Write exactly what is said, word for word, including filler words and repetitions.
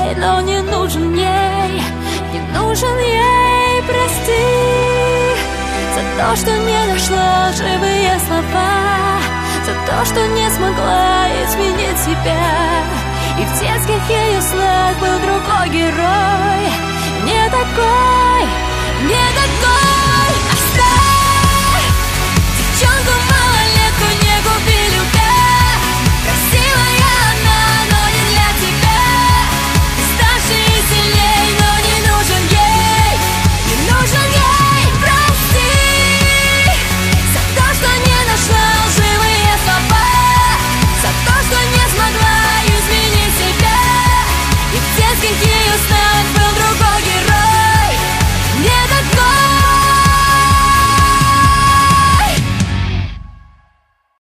ей, но не нужен ей, не нужен ей, прости за то, что не нашла живые слова, за то, что не смогла изменить себя. И в детских ее снах был другой герой, не такой, не такой.